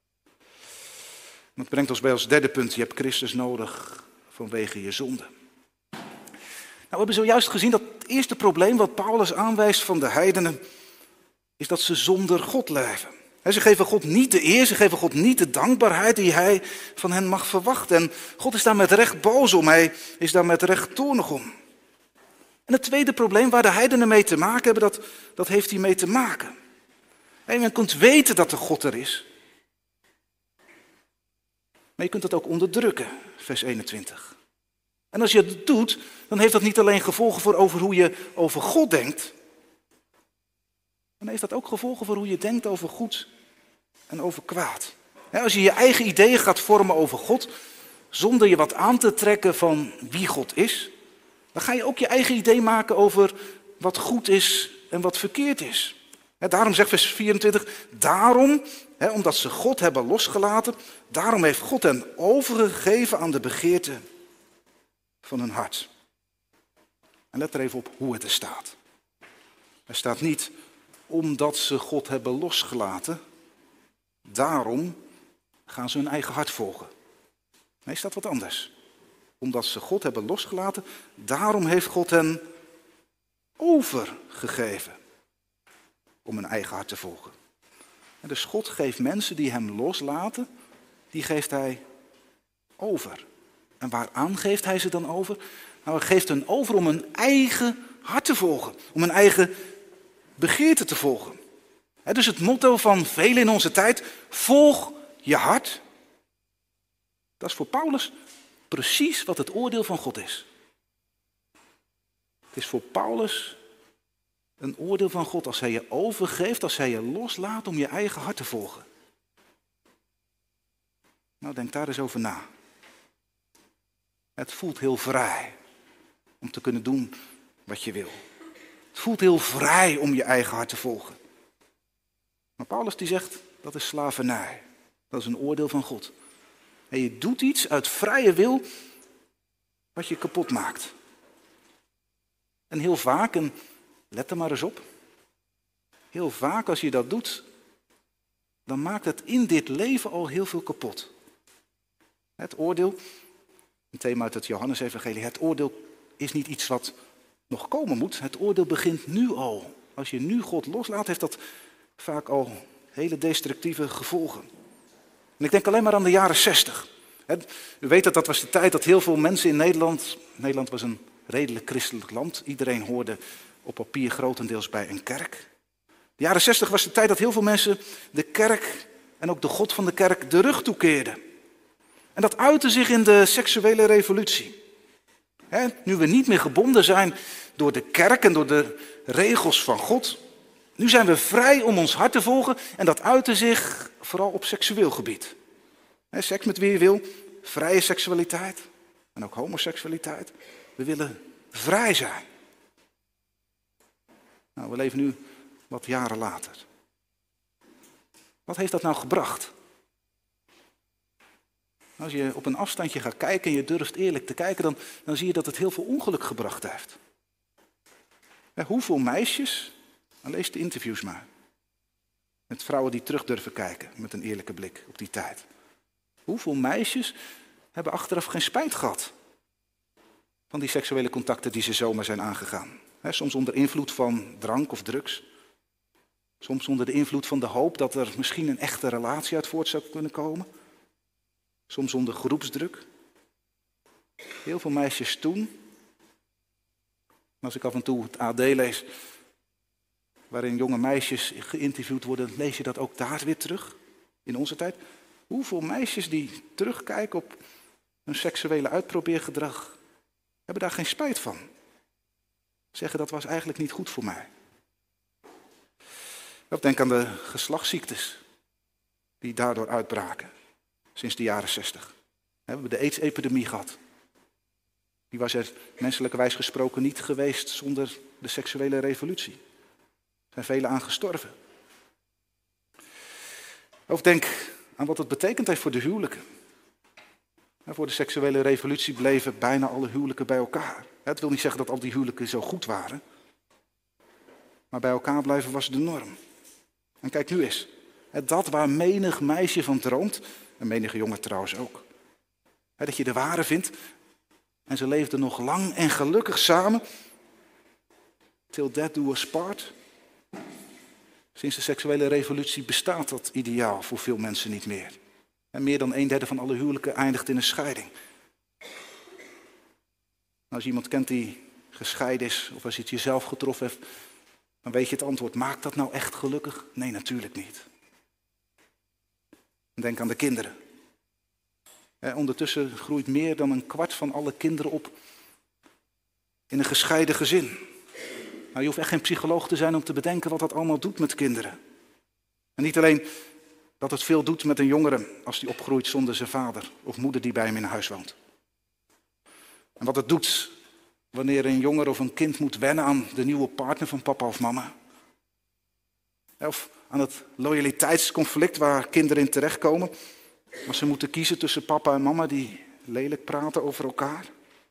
Dat brengt ons bij ons derde punt. Je hebt Christus nodig vanwege je zonde. Nou, we hebben zojuist gezien dat het eerste probleem wat Paulus aanwijst van de heidenen is dat ze zonder God leven. He, ze geven God niet de eer, ze geven God niet de dankbaarheid die hij van hen mag verwachten. En God is daar met recht boos om, hij is daar met recht toornig om. En het tweede probleem waar de heidenen mee te maken hebben, dat, dat heeft hij mee te maken. En je kunt weten dat de God er is. Maar je kunt het ook onderdrukken, vers eenentwintig. En als je het doet, dan heeft dat niet alleen gevolgen voor over hoe je over God denkt. Dan heeft dat ook gevolgen voor hoe je denkt over goed en over kwaad. Als je je eigen ideeën gaat vormen over God, zonder je wat aan te trekken van wie God is, dan ga je ook je eigen idee maken over wat goed is en wat verkeerd is. Daarom zegt vers vierentwintig, daarom, omdat ze God hebben losgelaten, daarom heeft God hen overgegeven aan de begeerte van hun hart. En let er even op hoe het er staat. Er staat niet, omdat ze God hebben losgelaten, daarom gaan ze hun eigen hart volgen. Nee, staat wat anders. Omdat ze God hebben losgelaten, daarom heeft God hen overgegeven om hun eigen hart te volgen. En dus God geeft mensen die hem loslaten, die geeft hij over. En waaraan geeft hij ze dan over? Nou, hij geeft hen over om hun eigen hart te volgen, om hun eigen begeerte te volgen. He, dus het motto van velen in onze tijd, volg je hart. Dat is voor Paulus precies wat het oordeel van God is. Het is voor Paulus een oordeel van God als hij je overgeeft, als hij je loslaat om je eigen hart te volgen. Nou, denk daar eens over na. Het voelt heel vrij om te kunnen doen wat je wil. Het voelt heel vrij om je eigen hart te volgen. Maar Paulus die zegt, dat is slavernij. Dat is een oordeel van God. En je doet iets uit vrije wil wat je kapot maakt. En heel vaak, en let er maar eens op. Heel vaak als je dat doet, dan maakt het in dit leven al heel veel kapot. Het oordeel, een thema uit het Johannesevangelie, het oordeel is niet iets wat nog komen moet. Het oordeel begint nu al. Als je nu God loslaat, heeft dat vaak al hele destructieve gevolgen. En ik denk alleen maar aan de jaren zestig. U weet dat dat was de tijd dat heel veel mensen in Nederland... Nederland was een redelijk christelijk land. Iedereen hoorde op papier grotendeels bij een kerk. De jaren zestig was de tijd dat heel veel mensen de kerk en ook de God van de kerk de rug toekeerden. En dat uitte zich in de seksuele revolutie. He, nu we niet meer gebonden zijn door de kerk en door de regels van God. Nu zijn we vrij om ons hart te volgen en dat uitte zich vooral op seksueel gebied. He, seks met wie je wil, vrije seksualiteit en ook homoseksualiteit. We willen vrij zijn. Nou, we leven nu wat jaren later. Wat heeft dat nou gebracht? Als je op een afstandje gaat kijken en je durft eerlijk te kijken, dan, dan zie je dat het heel veel ongeluk gebracht heeft. Ja, hoeveel meisjes, dan lees de interviews maar, met vrouwen die terug durven kijken met een eerlijke blik op die tijd. Hoeveel meisjes hebben achteraf geen spijt gehad van die seksuele contacten die ze zomaar zijn aangegaan. He, soms onder invloed van drank of drugs. Soms onder de invloed van de hoop dat er misschien een echte relatie uit voort zou kunnen komen. Soms onder groepsdruk. Heel veel meisjes toen. Als ik af en toe het A D lees, waarin jonge meisjes geïnterviewd worden, lees je dat ook daar weer terug, in onze tijd. Hoeveel meisjes die terugkijken op hun seksuele uitprobeergedrag, hebben daar geen spijt van. Zeggen dat was eigenlijk niet goed voor mij. Of denk aan de geslachtsziektes die daardoor uitbraken, sinds de jaren zestig. We hebben de AIDS-epidemie gehad. Die was er menselijkerwijs gesproken niet geweest zonder de seksuele revolutie. Er zijn velen aan gestorven. Of denk aan wat het betekend heeft voor de huwelijken. Voor de seksuele revolutie bleven bijna alle huwelijken bij elkaar. Het wil niet zeggen dat al die huwelijken zo goed waren. Maar bij elkaar blijven was de norm. En kijk nu eens. Dat waar menig meisje van droomt, en menige jongen trouwens ook. Dat je de ware vindt. En ze leefden nog lang en gelukkig samen. Till death do us part. Sinds de seksuele revolutie bestaat dat ideaal voor veel mensen niet meer. En meer dan een derde van alle huwelijken eindigt in een scheiding. Als je iemand kent die gescheiden is, of als je het jezelf getroffen heeft, dan weet je het antwoord. Maakt dat nou echt gelukkig? Nee, natuurlijk niet. Denk aan de kinderen. Eh, ondertussen groeit meer dan een kwart van alle kinderen op in een gescheiden gezin. Nou, je hoeft echt geen psycholoog te zijn om te bedenken wat dat allemaal doet met kinderen. En niet alleen dat het veel doet met een jongere als die opgroeit zonder zijn vader of moeder die bij hem in huis woont. En wat het doet wanneer een jonger of een kind moet wennen aan de nieuwe partner van papa of mama. Of aan het loyaliteitsconflict waar kinderen in terechtkomen. Maar ze moeten kiezen tussen papa en mama die lelijk praten over elkaar.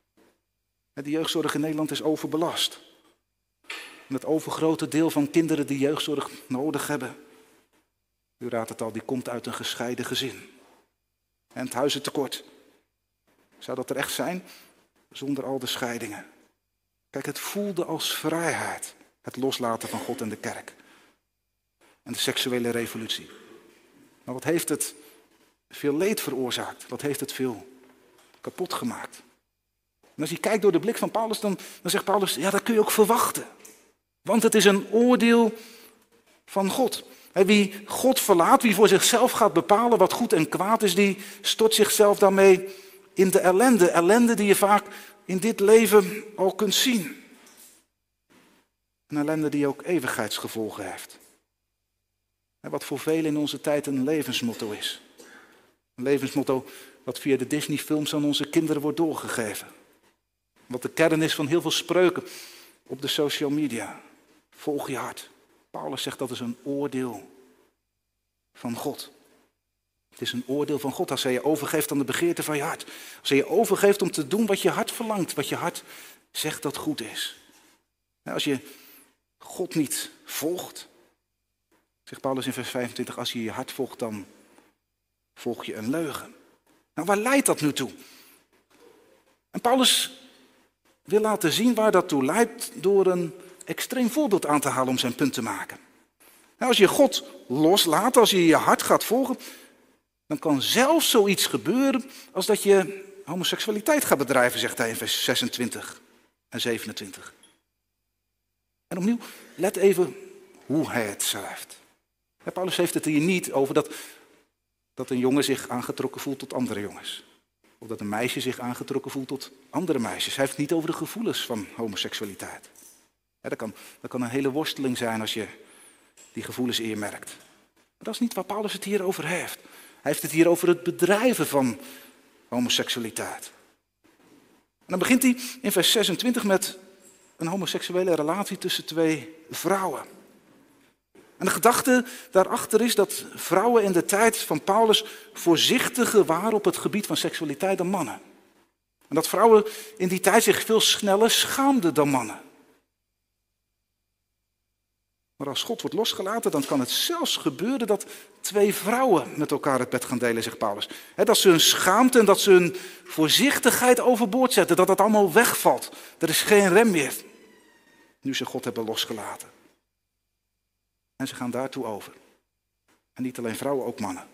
De jeugdzorg in Nederland is overbelast. En het overgrote deel van kinderen die jeugdzorg nodig hebben, u raadt het al, die komt uit een gescheiden gezin. En het huizentekort. Zou dat er echt zijn? Zonder al de scheidingen. Kijk, het voelde als vrijheid. Het loslaten van God en de kerk. En de seksuele revolutie. Maar wat heeft het veel leed veroorzaakt? Wat heeft het veel kapot gemaakt? En als je kijkt door de blik van Paulus, dan, dan zegt Paulus, ja, dat kun je ook verwachten. Want het is een oordeel van God. Wie God verlaat, wie voor zichzelf gaat bepalen wat goed en kwaad is, die stort zichzelf daarmee in de ellende. Ellende die je vaak in dit leven al kunt zien. Een ellende die ook eeuwigheidsgevolgen heeft. En wat voor velen in onze tijd een levensmotto is. Een levensmotto wat via de Disney-films aan onze kinderen wordt doorgegeven. Wat de kern is van heel veel spreuken op de social media. Volg je hart. Paulus zegt dat is een oordeel van God. Het is een oordeel van God als hij je overgeeft aan de begeerte van je hart. Als hij je overgeeft om te doen wat je hart verlangt, wat je hart zegt dat goed is. Als je God niet volgt, zegt Paulus in vers vijfentwintig, als je je hart volgt, dan volg je een leugen. Nou, waar leidt dat nu toe? En Paulus wil laten zien waar dat toe leidt door een extreem voorbeeld aan te halen om zijn punt te maken. Nou, als je God loslaat, als je je hart gaat volgen, dan kan zelfs zoiets gebeuren als dat je homoseksualiteit gaat bedrijven, zegt hij in vers zesentwintig en zevenentwintig. En opnieuw, let even hoe hij het schrijft. Ja, Paulus heeft het hier niet over dat, dat een jongen zich aangetrokken voelt tot andere jongens. Of dat een meisje zich aangetrokken voelt tot andere meisjes. Hij heeft het niet over de gevoelens van homoseksualiteit. Ja, dat, kan, dat kan een hele worsteling zijn als je die gevoelens in je merkt. Maar dat is niet waar Paulus het hier over heeft. Hij heeft het hier over het bedrijven van homoseksualiteit. En dan begint hij in vers zesentwintig met een homoseksuele relatie tussen twee vrouwen. En de gedachte daarachter is dat vrouwen in de tijd van Paulus voorzichtiger waren op het gebied van seksualiteit dan mannen. En dat vrouwen in die tijd zich veel sneller schaamden dan mannen. Maar als God wordt losgelaten, dan kan het zelfs gebeuren dat twee vrouwen met elkaar het bed gaan delen, zegt Paulus. He, dat ze hun schaamte en dat ze hun voorzichtigheid overboord zetten, dat dat allemaal wegvalt. Er is geen rem meer, nu ze God hebben losgelaten. En ze gaan daartoe over. En niet alleen vrouwen, ook mannen.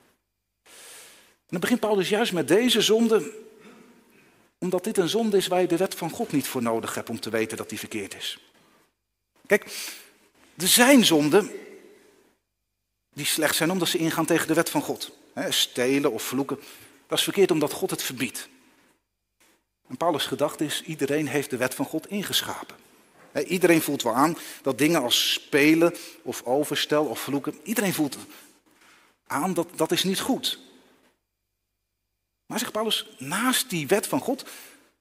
En dan begint Paulus juist met deze zonde, omdat dit een zonde is waar je de wet van God niet voor nodig hebt om te weten dat die verkeerd is. Kijk, er zijn zonden die slecht zijn omdat ze ingaan tegen de wet van God. He, stelen of vloeken, dat is verkeerd omdat God het verbiedt. En Paulus' gedachte is, iedereen heeft de wet van God ingeschapen. He, iedereen voelt wel aan dat dingen als spelen of overstel of vloeken, iedereen voelt aan dat dat is niet goed. Maar zegt Paulus, naast die wet van God,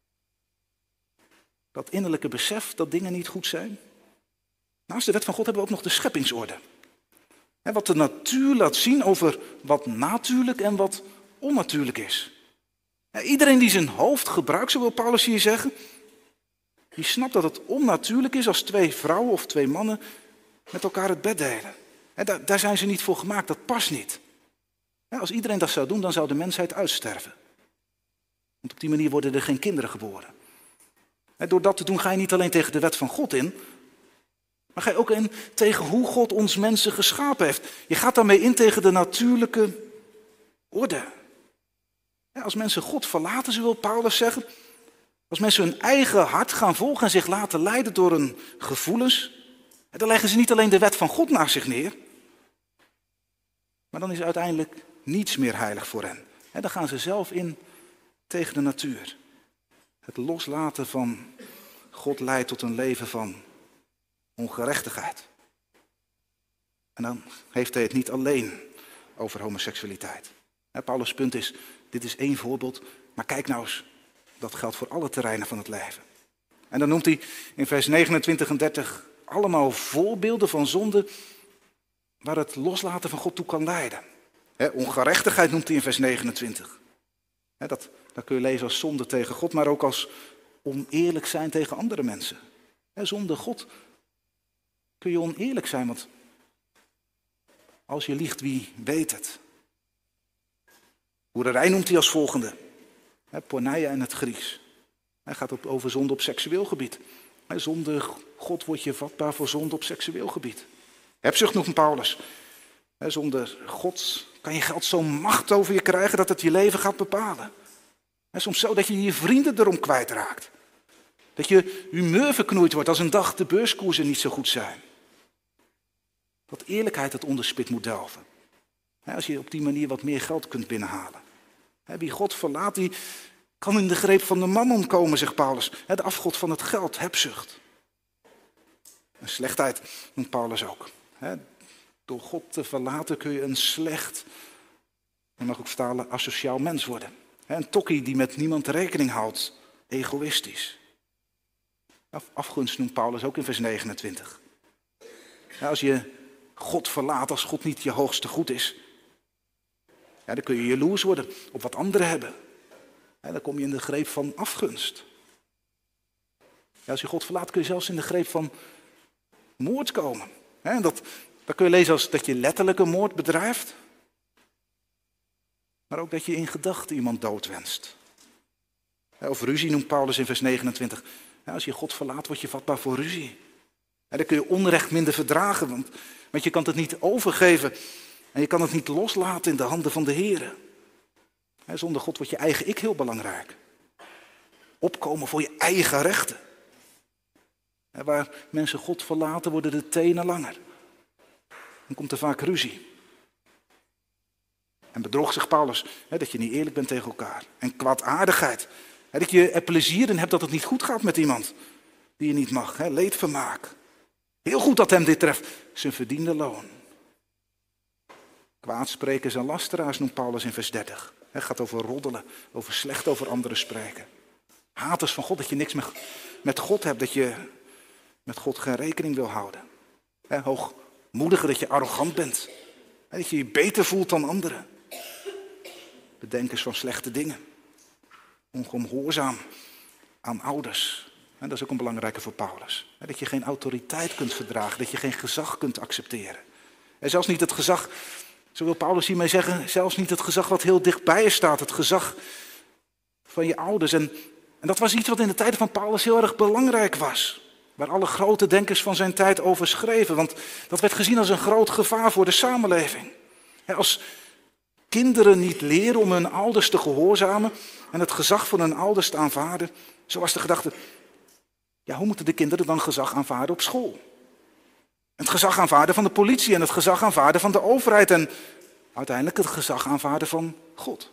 dat innerlijke besef dat dingen niet goed zijn, naast de wet van God hebben we ook nog de scheppingsorde. En wat de natuur laat zien over wat natuurlijk en wat onnatuurlijk is. En iedereen die zijn hoofd gebruikt, zo wil Paulus hier zeggen, die snapt dat het onnatuurlijk is als twee vrouwen of twee mannen met elkaar het bed delen. En daar, daar zijn ze niet voor gemaakt, dat past niet. Ja, als iedereen dat zou doen, dan zou de mensheid uitsterven. Want op die manier worden er geen kinderen geboren. En door dat te doen ga je niet alleen tegen de wet van God in, maar ga je ook in tegen hoe God ons mensen geschapen heeft. Je gaat daarmee in tegen de natuurlijke orde. Ja, als mensen God verlaten, zo wil Paulus zeggen, als mensen hun eigen hart gaan volgen en zich laten leiden door hun gevoelens, dan leggen ze niet alleen de wet van God naast zich neer, maar dan is uiteindelijk niets meer heilig voor hen. En dan gaan ze zelf in tegen de natuur. Het loslaten van God leidt tot een leven van ongerechtigheid. En dan heeft hij het niet alleen over homoseksualiteit. Paulus' punt is, dit is één voorbeeld, maar kijk nou eens, dat geldt voor alle terreinen van het leven. En dan noemt hij in vers negenentwintig en dertig allemaal voorbeelden van zonde waar het loslaten van God toe kan leiden. He, ongerechtigheid noemt hij in vers negenentwintig. He, dat, dat kun je lezen als zonde tegen God, maar ook als oneerlijk zijn tegen andere mensen. He, zonder God kun je oneerlijk zijn, want als je liegt, wie weet het? Hoererij noemt hij als volgende. He, porneia in het Grieks. Hij gaat op, over zonde op seksueel gebied. He, zonder God word je vatbaar voor zonde op seksueel gebied. Hebzucht noemt Paulus. He, zonder God kan je geld zo'n macht over je krijgen dat het je leven gaat bepalen. He, soms zo dat je je vrienden erom kwijtraakt. Dat je humeur verknoeid wordt als een dag de beurskoersen niet zo goed zijn. Dat eerlijkheid het onderspit moet delven. He, als je op die manier wat meer geld kunt binnenhalen. He, wie God verlaat, die kan in de greep van de mammon komen, zegt Paulus. He, de afgod van het geld, hebzucht. En slechtheid noemt Paulus ook. He, door God te verlaten kun je een slecht, je mag ook vertalen, asociaal mens worden. He, een tokkie die met niemand rekening houdt, egoïstisch. Afgunst noemt Paulus ook in vers negenentwintig. Ja, als je God verlaat, als God niet je hoogste goed is, ja, dan kun je jaloers worden op wat anderen hebben. Ja, dan kom je in de greep van afgunst. Ja, als je God verlaat, kun je zelfs in de greep van moord komen. Ja, dat, dat kun je lezen als dat je letterlijke moord bedrijft, maar ook dat je in gedachten iemand doodwenst. Ja, of ruzie noemt Paulus in vers negenentwintig. Ja, als je God verlaat, word je vatbaar voor ruzie. Ja, dan kun je onrecht minder verdragen, want, want je kan het niet overgeven en je kan het niet loslaten in de handen van de Heer. Ja, zonder God wordt je eigen ik heel belangrijk. Opkomen voor je eigen rechten. Ja, waar mensen God verlaten, worden de tenen langer. Dan komt er vaak ruzie. En bedrog, zegt Paulus, hè, dat je niet eerlijk bent tegen elkaar. En kwaadaardigheid. Hè, dat je er plezier in hebt dat het niet goed gaat met iemand die je niet mag. Hè, leedvermaak. Heel goed dat hem dit treft. Zijn verdiende loon. Kwaadsprekers en lasteraars noemt Paulus in vers dertig. Het gaat over roddelen, over slecht over anderen spreken. Haters van God, dat je niks meer met God hebt, dat je met God geen rekening wil houden. He, hoogmoediger, dat je arrogant bent. He, dat je je beter voelt dan anderen. Bedenkers van slechte dingen. Ongehoorzaam aan ouders. En dat is ook een belangrijke voor Paulus. He, dat je geen autoriteit kunt verdragen, dat je geen gezag kunt accepteren. En zelfs niet het gezag, zo wil Paulus hiermee zeggen, zelfs niet het gezag wat heel dichtbij je staat, het gezag van je ouders. En, en dat was iets wat in de tijden van Paulus heel erg belangrijk was. Waar alle grote denkers van zijn tijd over schreven. Want dat werd gezien als een groot gevaar voor de samenleving. Als kinderen niet leren om hun ouders te gehoorzamen en het gezag van hun ouders te aanvaarden, zo was de gedachte, ja, hoe moeten de kinderen dan gezag aanvaarden op school? Het gezag aanvaarden van de politie en het gezag aanvaarden van de overheid en uiteindelijk het gezag aanvaarden van God.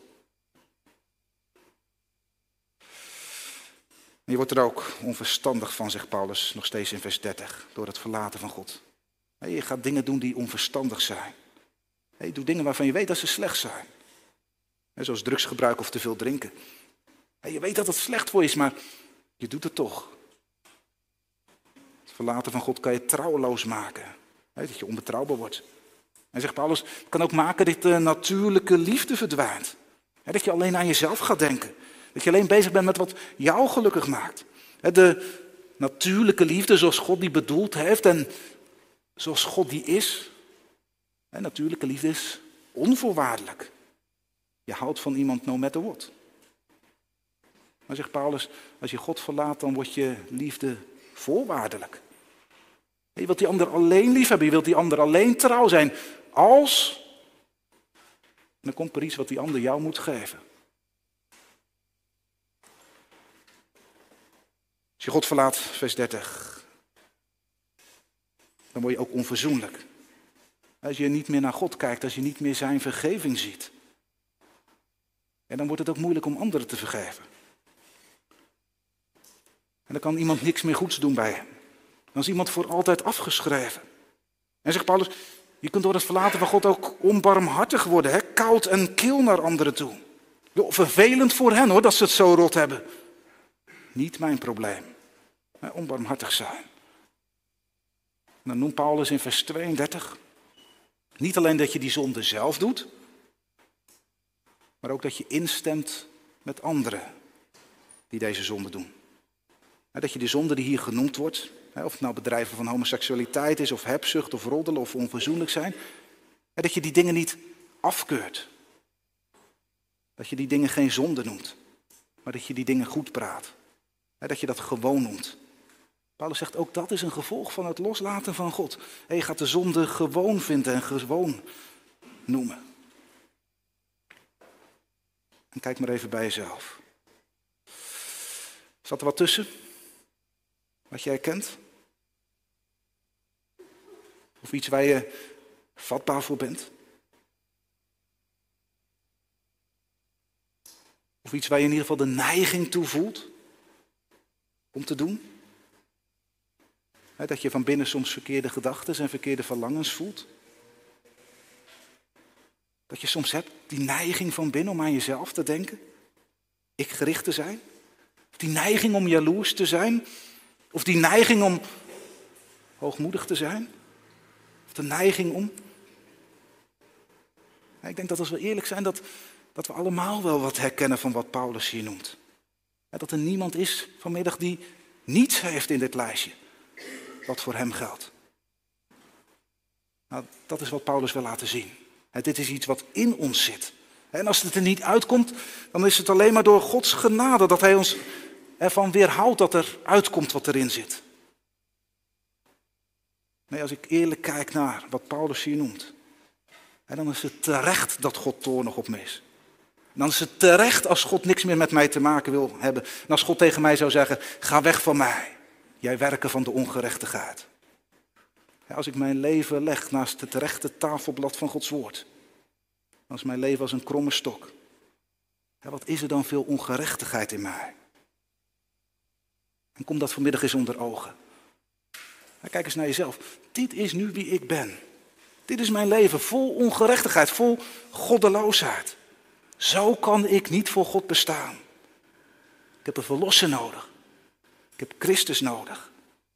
Je wordt er ook onverstandig van, zegt Paulus nog steeds in vers dertig, door het verlaten van God. Je gaat dingen doen die onverstandig zijn. Je doet dingen waarvan je weet dat ze slecht zijn. Zoals drugsgebruik of te veel drinken. Je weet dat het slecht voor je is, maar je doet het toch. Het verlaten van God kan je trouweloos maken. Dat je onbetrouwbaar wordt. En zegt Paulus, het kan ook maken dat de natuurlijke liefde verdwijnt. Dat je alleen aan jezelf gaat denken. Dat je alleen bezig bent met wat jou gelukkig maakt. De natuurlijke liefde zoals God die bedoeld heeft en zoals God die is. Natuurlijke liefde is onvoorwaardelijk. Je houdt van iemand no matter what. Maar zegt Paulus, als je God verlaat, dan wordt je liefde voorwaardelijk. Je wilt die ander alleen lief hebben, je wilt die ander alleen trouw zijn. Als, dan komt er iets wat die ander jou moet geven. Als je God verlaat, vers dertig, dan word je ook onverzoenlijk. Als je niet meer naar God kijkt, als je niet meer zijn vergeving ziet. En dan wordt het ook moeilijk om anderen te vergeven. En dan kan iemand niks meer goeds doen bij hem. Dan is iemand voor altijd afgeschreven. En zegt Paulus, je kunt door het verlaten van God ook onbarmhartig worden. Hè? Koud en kil naar anderen toe. Jo, vervelend voor hen hoor, dat ze het zo rot hebben. Niet mijn probleem. Hè? Onbarmhartig zijn. En dan noemt Paulus in vers tweeëndertig... niet alleen dat je die zonde zelf doet, maar ook dat je instemt met anderen die deze zonde doen. Dat je de zonde die hier genoemd wordt, of het nou bedrijven van homoseksualiteit is, of hebzucht, of roddelen, of onverzoenlijk zijn, dat je die dingen niet afkeurt. Dat je die dingen geen zonde noemt, maar dat je die dingen goed praat. Dat je dat gewoon noemt. Paulus zegt ook dat is een gevolg van het loslaten van God. En je gaat de zonde gewoon vinden en gewoon noemen. En kijk maar even bij jezelf. Zat er wat tussen? Wat je herkent? Of iets waar je vatbaar voor bent? Of iets waar je in ieder geval de neiging toe voelt om te doen? Dat je van binnen soms verkeerde gedachten en verkeerde verlangens voelt. Dat je soms hebt die neiging van binnen om aan jezelf te denken. Ik gericht te zijn. Of die neiging om jaloers te zijn. Of die neiging om hoogmoedig te zijn. Of de neiging om... Ik denk dat als we eerlijk zijn, dat, dat we allemaal wel wat herkennen van wat Paulus hier noemt. Dat er niemand is vanmiddag die niets heeft in dit lijstje. Wat voor hem geldt. Nou, dat is wat Paulus wil laten zien. He, dit is iets wat in ons zit. En als het er niet uitkomt, dan is het alleen maar door Gods genade dat hij ons ervan weerhoudt dat er uitkomt wat erin zit. Nee, als ik eerlijk kijk naar wat Paulus hier noemt, en dan is het terecht dat God toornig op me is. En dan is het terecht als God niks meer met mij te maken wil hebben. En als God tegen mij zou zeggen, ga weg van mij. Jij werken van de ongerechtigheid. Als ik mijn leven leg naast het rechte tafelblad van Gods woord. Dan is mijn leven als een kromme stok. Wat is er dan veel ongerechtigheid in mij? En kom dat vanmiddag eens onder ogen. Kijk eens naar jezelf. Dit is nu wie ik ben. Dit is mijn leven vol ongerechtigheid, vol goddeloosheid. Zo kan ik niet voor God bestaan. Ik heb een verlosser nodig. Ik heb Christus nodig.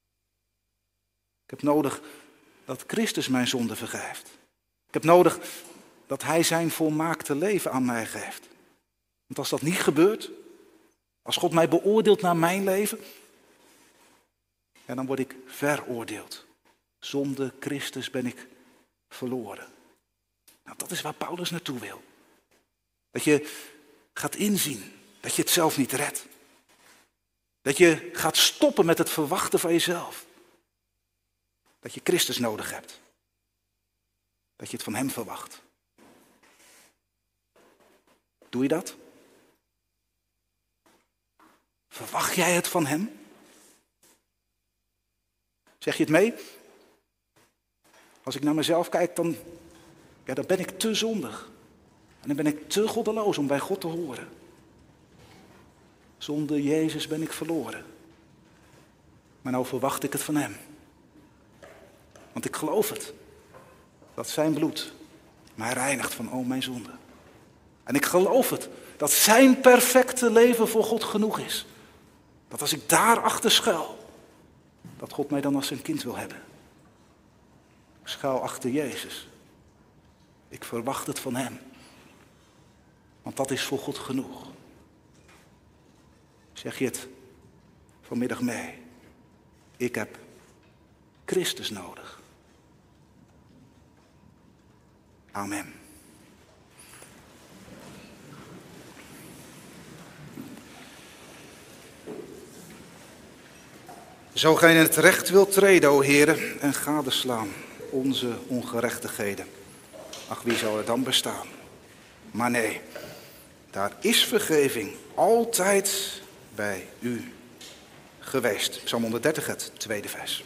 Ik heb nodig dat Christus mijn zonde vergeeft. Ik heb nodig dat hij zijn volmaakte leven aan mij geeft. Want als dat niet gebeurt, als God mij beoordeelt naar mijn leven, ja, dan word ik veroordeeld. Zonder Christus ben ik verloren. Nou, dat is waar Paulus naartoe wil. Dat je gaat inzien dat je het zelf niet redt. Dat je gaat stoppen met het verwachten van jezelf. Dat je Christus nodig hebt. Dat je het van hem verwacht. Doe je dat? Verwacht jij het van hem? Zeg je het mee? Als ik naar mezelf kijk, dan, ja, dan ben ik te zondig. En dan ben ik te goddeloos om bij God te horen. Zonder Jezus ben ik verloren. Maar nou verwacht ik het van hem. Want ik geloof het. Dat zijn bloed mij reinigt van al mijn zonden. En ik geloof het. Dat zijn perfecte leven voor God genoeg is. Dat als ik daarachter schuil, dat God mij dan als zijn kind wil hebben. Ik schuil achter Jezus. Ik verwacht het van hem. Want dat is voor God genoeg. Zeg je het vanmiddag mee? Ik heb Christus nodig. Amen. Zo gij in het recht wilt treden, o Heere, en gadeslaan onze ongerechtigheden. Ach, wie zou er dan bestaan? Maar nee, daar is vergeving altijd bij u geweest. Psalm honderddertig, het tweede vers.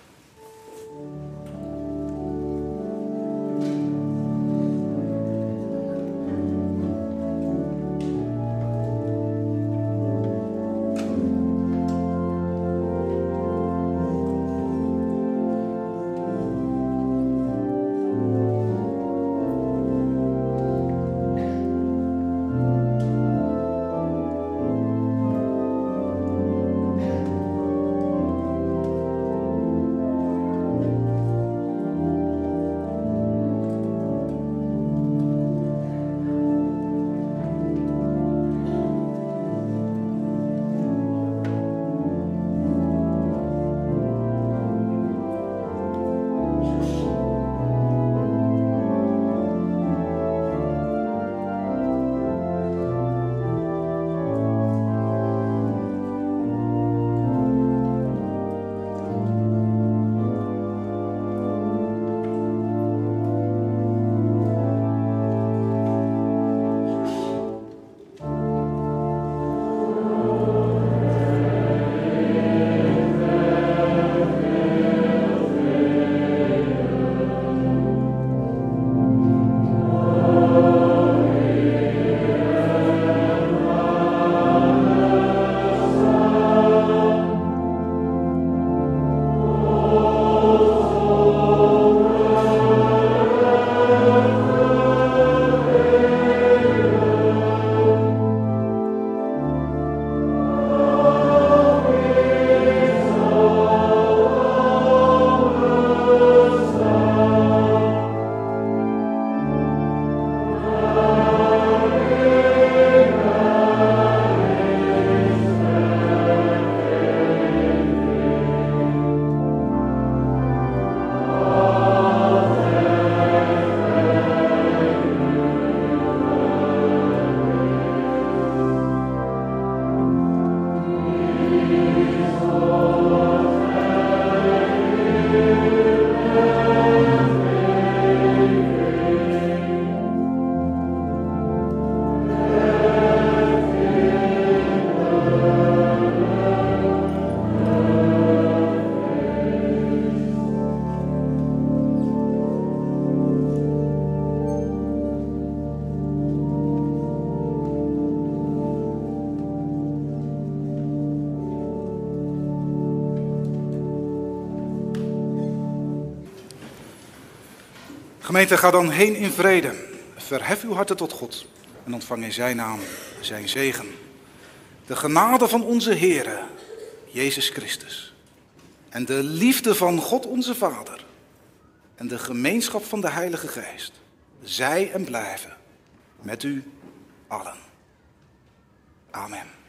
Gemeente, ga dan heen in vrede. Verhef uw harten tot God en ontvang in zijn naam zijn zegen. De genade van onze Heere, Jezus Christus en de liefde van God onze Vader en de gemeenschap van de Heilige Geest, zij en blijven met u allen. Amen.